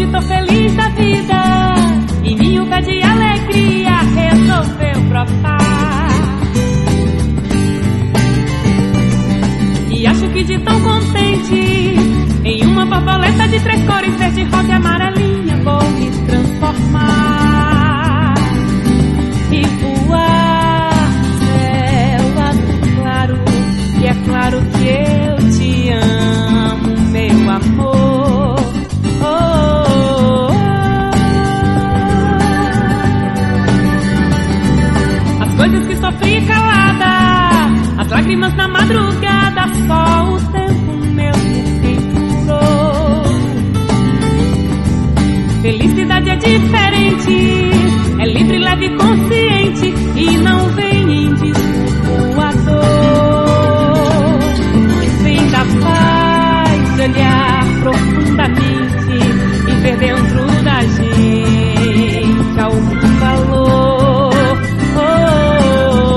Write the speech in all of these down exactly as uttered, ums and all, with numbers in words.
hoje tô feliz da vida e minha pé de alegria resolveu brotar. E acho que de tão contente, em uma borboleta de três cores, verde, rosa e amarelinha, vou me transformar e voar no céu azul claro. E é claro que eu te amo, meu amor. Oh, oh, oh. As coisas que sofri calada, as lágrimas na madrugada, só o tempo mesmo quem curou. Felicidade é diferente, é livre, leve e consciente, e não vem em disco voador. Vem da paz de olhar profundamente e ver dentro da gente algum valor. Oh, oh,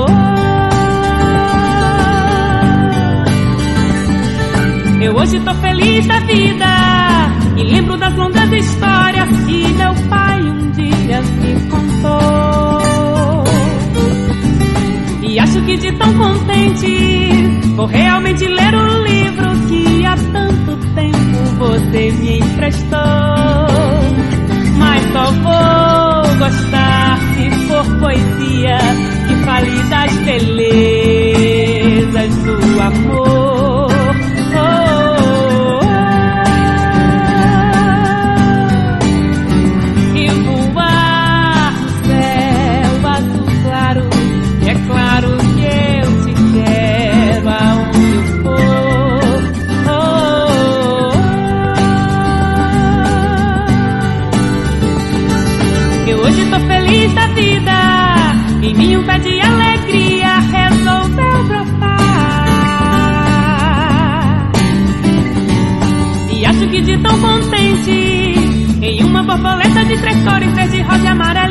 oh. Eu hoje tô feliz da vida e lembro das longas histórias que meu pai um dia me contou. E acho que de tão contente vou realmente ler o livro que há tanto tempo você me emprestou. Mas só vou gostar se for poesia que fale das belezas do amor. Oh, oh, oh. E voar no céu azul claro. E é claro que eu te quero aonde eu for. Oh, oh, oh. Eu hoje tô feliz da vida e minha pé de alegria resolveu brotar. E acho que de tão contente, em uma borboleta de três cores, verde, rosa e amarela,